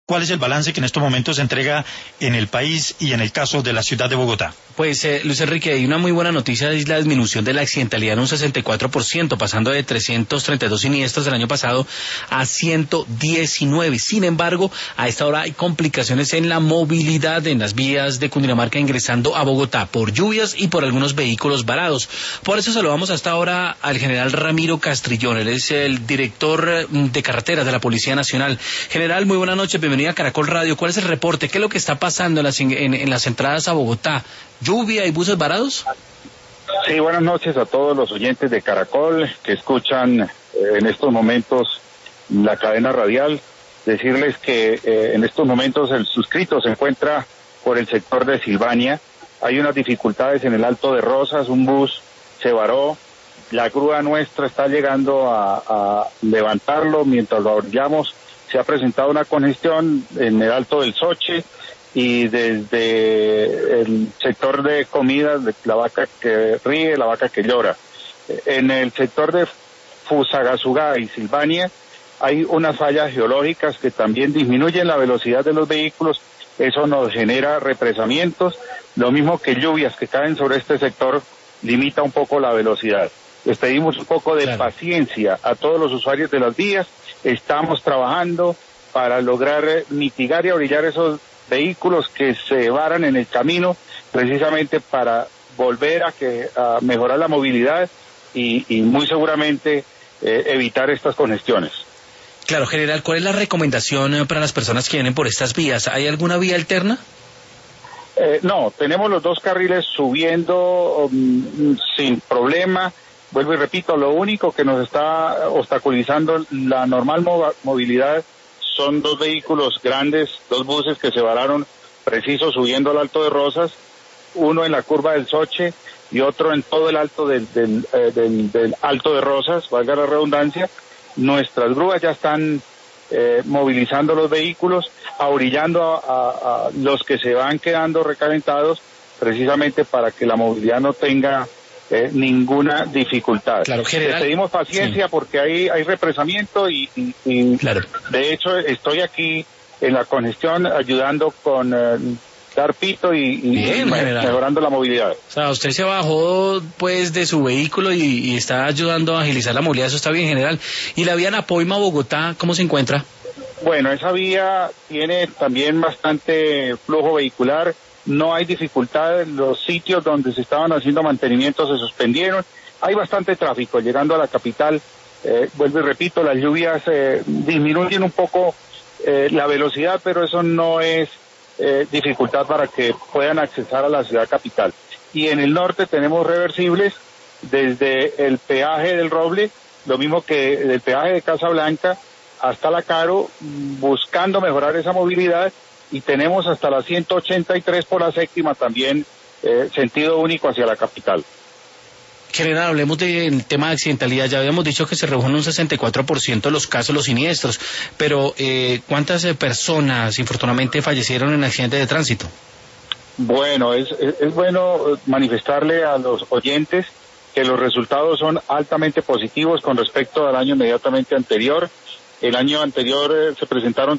¿Cuál es el balance que en estos momentos se entrega en el país y en el caso de la ciudad de Bogotá? Pues Luis Enrique, hay una muy buena noticia, es la disminución de la accidentalidad en un 64%, pasando de 332 siniestros del año pasado a 119. Sin embargo, a esta hora hay complicaciones en la movilidad en las vías de Cundinamarca ingresando a Bogotá por lluvias y por algunos vehículos varados. Por eso saludamos hasta ahora al general Ramiro Castrillón, él es el director de carreteras de la Policía Nacional. General, muy buenas noches, bienvenido a Caracol Radio. ¿Cuál es el reporte? ¿Qué es lo que está pasando en las entradas a Bogotá? ¿Lluvia y buses varados? Sí, buenas noches a todos los oyentes de Caracol que escuchan en estos momentos la cadena radial. Decirles que en estos momentos el suscrito se encuentra por el sector de Silvania. Hay unas dificultades en el Alto de Rosas, un bus se varó. La grúa nuestra está llegando a levantarlo mientras lo orillamos. Se ha presentado una congestión en el Alto del Soche y desde el sector de comidas de la vaca que ríe, la vaca que llora. En el sector de Fusagasugá y Silvania hay unas fallas geológicas que también disminuyen la velocidad de los vehículos. Eso nos genera represamientos, lo mismo que lluvias que caen sobre este sector limita un poco la velocidad. Les pedimos un poco de paciencia a todos los usuarios de las vías. Estamos trabajando para lograr mitigar y orillar esos vehículos que se varan en el camino, precisamente para volver a mejorar la movilidad y muy seguramente evitar estas congestiones. Claro, general, ¿cuál es la recomendación para las personas que vienen por estas vías? ¿Hay alguna vía alterna? No, tenemos los dos carriles subiendo sin problema. Vuelvo y repito, lo único que nos está obstaculizando la normal movilidad son dos vehículos grandes, dos buses que se vararon preciso subiendo al Alto de Rosas, uno en la curva del Soche y otro en todo el alto del Alto de Rosas, valga la redundancia. Nuestras grúas ya están movilizando los vehículos, orillando a los que se van quedando recalentados, precisamente para que la movilidad no tenga ninguna dificultad. Claro, general. Les pedimos paciencia porque hay represamiento y claro. De hecho estoy aquí en la congestión ayudando con dar pito y mejorando la movilidad. O sea, usted se bajó pues de su vehículo y está ayudando a agilizar la movilidad, eso está bien, general. ¿Y la vía en Apoima-Bogotá, cómo se encuentra? Bueno, esa vía tiene también bastante flujo vehicular. No hay dificultad, los sitios donde se estaban haciendo mantenimientos se suspendieron, hay bastante tráfico llegando a la capital, vuelvo y repito, las lluvias disminuyen un poco la velocidad, pero eso no es dificultad para que puedan accesar a la ciudad capital. Y en el norte tenemos reversibles desde el peaje del Roble, lo mismo que del peaje de Casablanca hasta La Caro, buscando mejorar esa movilidad. Y tenemos hasta la 183 por la séptima también, sentido único hacia la capital. General, hablemos del tema de accidentalidad. Ya habíamos dicho que se redujo en un 64% los casos, los siniestros, pero ¿cuántas personas infortunadamente fallecieron en accidentes de tránsito? Bueno, es bueno manifestarle a los oyentes que los resultados son altamente positivos con respecto al año inmediatamente anterior. El año anterior se presentaron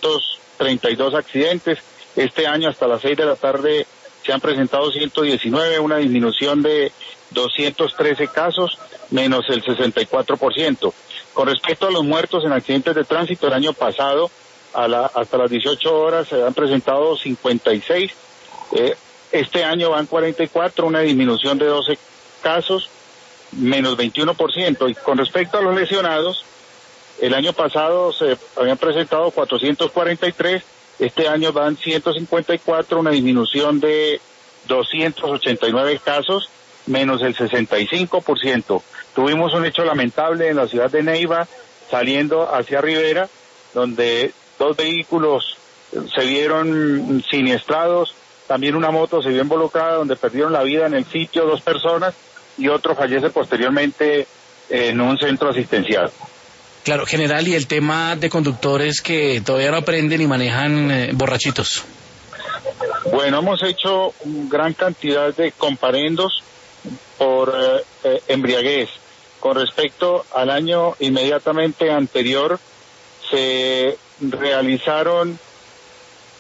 332 accidentes. Este año hasta las 6 de la tarde se han presentado 119, una disminución de 213 casos, menos el 64%. Con respecto a los muertos en accidentes de tránsito, el año pasado, hasta las 18 horas, se han presentado 56. Este año van 44, una disminución de 12 casos, menos 21%. Y con respecto a los lesionados, el año pasado se habían presentado 443, este año van 154, una disminución de 289 casos, menos el 65%. Tuvimos un hecho lamentable en la ciudad de Neiva, saliendo hacia Rivera, donde dos vehículos se vieron siniestrados, también una moto se vio involucrada, donde perdieron la vida en el sitio 2 personas y otro fallece posteriormente en un centro asistencial. Claro, general, y el tema de conductores que todavía no aprenden y manejan borrachitos. Bueno, hemos hecho gran cantidad de comparendos por embriaguez. Con respecto al año inmediatamente anterior, se realizaron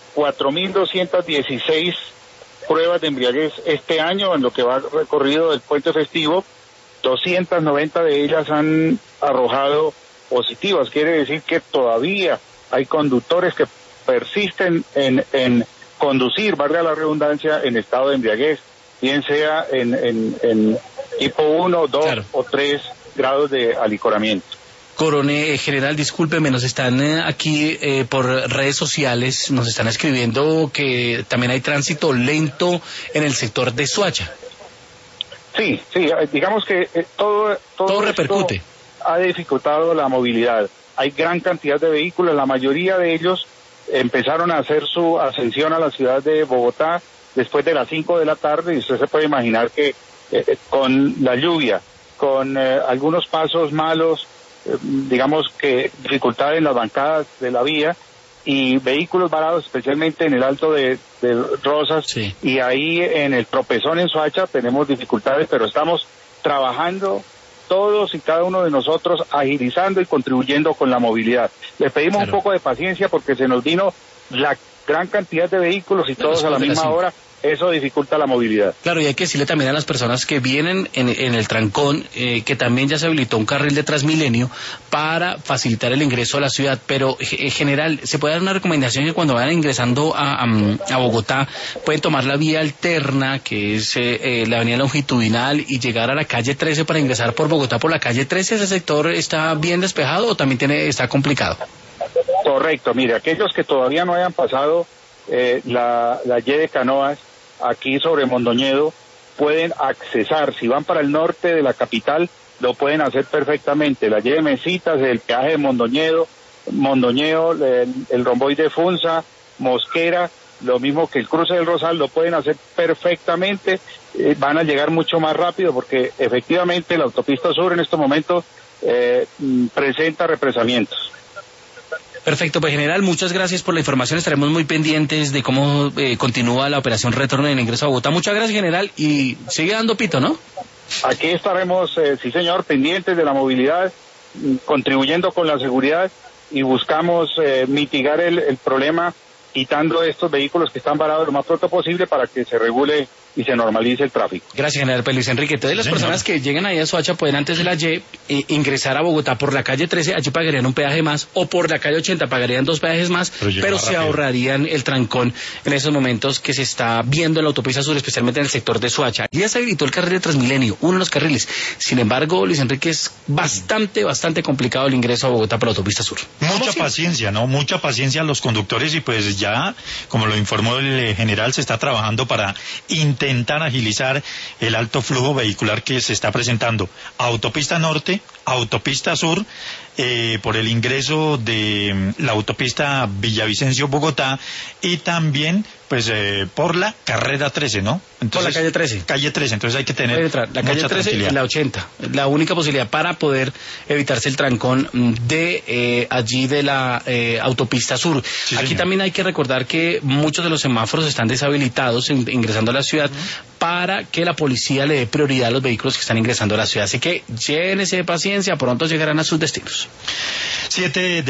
4.216 pruebas de embriaguez este año en lo que va recorrido del puente festivo. 290 de ellas han arrojado positivas. Quiere decir que todavía hay conductores que persisten en conducir, valga la redundancia, en estado de embriaguez, bien sea en tipo 1, 2 claro, o 3 grados de alicoramiento. Coronel General, discúlpeme, nos están aquí por redes sociales, nos están escribiendo que también hay tránsito lento en el sector de Soacha. Sí, digamos que todo repercute. Ha dificultado la movilidad. Hay gran cantidad de vehículos, la mayoría de ellos empezaron a hacer su ascensión a la ciudad de Bogotá después de las 5 de la tarde, y usted se puede imaginar que con la lluvia, con algunos pasos malos, digamos que dificultad en las bancadas de la vía y vehículos varados, especialmente en el Alto de Rosas, sí, y ahí en el Tropezón en Soacha tenemos dificultades, pero estamos trabajando todos y cada uno de nosotros, agilizando y contribuyendo con la movilidad. Les pedimos claro, un poco de paciencia porque se nos vino la gran cantidad de vehículos y todos a la misma hora. Eso dificulta la movilidad. Claro, y hay que decirle también a las personas que vienen en el trancón que también ya se habilitó un carril de Transmilenio para facilitar el ingreso a la ciudad, pero en general, ¿se puede dar una recomendación que cuando vayan ingresando a Bogotá pueden tomar la vía alterna, que es la avenida longitudinal, y llegar a la calle 13 para ingresar por Bogotá por la calle 13? ¿Ese sector está bien despejado o también está complicado? Correcto, mire, aquellos que todavía no hayan pasado la Y de Canoas, aquí sobre Mondoñedo, pueden accesar. Si van para el norte de la capital, lo pueden hacer perfectamente. La Y de Mesitas, el peaje de Mondoñedo, el romboide de Funza, Mosquera, lo mismo que el cruce del Rosal, lo pueden hacer perfectamente. Van a llegar mucho más rápido porque efectivamente la autopista sur en estos momentos presenta represamientos. Perfecto, pues general, muchas gracias por la información. Estaremos muy pendientes de cómo continúa la operación retorno en ingreso a Bogotá. Muchas gracias, general, y sigue dando pito, ¿no? Aquí estaremos, sí señor, pendientes de la movilidad, contribuyendo con la seguridad, y buscamos mitigar el problema, quitando estos vehículos que están varados lo más pronto posible para que se regule y se normalice el tráfico. Gracias, general Luis Enrique. Entonces las personas que lleguen ahí a Soacha pueden antes de la Y ingresar a Bogotá por la calle 13, allí pagarían un peaje más, o por la calle 80 pagarían 2 peajes más, pero se ahorrarían el trancón en esos momentos que se está viendo en la autopista sur, especialmente en el sector de Soacha. Ya se habilitó el carril de Transmilenio, uno de los carriles. Sin embargo, Luis Enrique, es bastante complicado el ingreso a Bogotá por la autopista sur. Mucha paciencia, ¿no? Mucha paciencia a los conductores, y pues ya, como lo informó el general, se está trabajando para intentar agilizar el alto flujo vehicular que se está presentando. Autopista Norte, Autopista Sur, por el ingreso de la autopista Villavicencio-Bogotá, y también pues por la carrera 13, ¿no? Entonces, por la calle 13. Calle 13, entonces hay que tener la calle 13 y la 80. La única posibilidad para poder evitarse el trancón de allí de la autopista sur. Sí, aquí señor, también hay que recordar que muchos de los semáforos están deshabilitados ingresando a la ciudad para que la policía le dé prioridad a los vehículos que están ingresando a la ciudad. Así que llévense de paciencia, pronto llegarán a sus destinos. 7